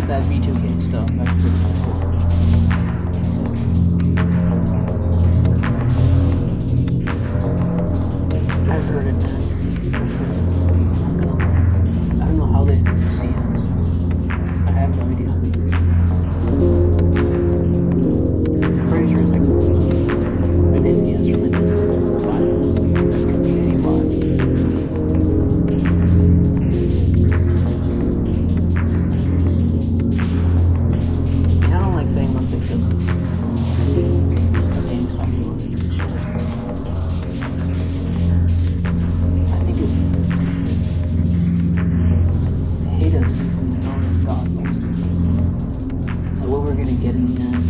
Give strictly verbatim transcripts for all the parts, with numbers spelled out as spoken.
like that V two K stuff. That's pretty useful. I've heard it, man. I've heard it. I'm gonna, I don't know how they see it. I have no idea. I'm pretty sure it's technology. But they see us from a distance, the spiders, like community watch. Yeah, I don't like saying I'm a victim of being stalked and shit. I think it, they hate us because we know that God loves us. Like what we're gonna get in the end.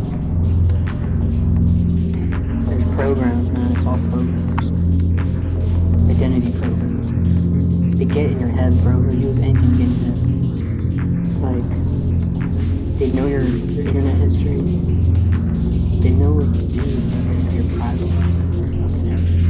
There's programs, man. It's all programs. It's identity programs. They get in your head, bro. They use anything to get in your head. Like, they know your, your internet history. They know what you do, your private life, your fucking everything.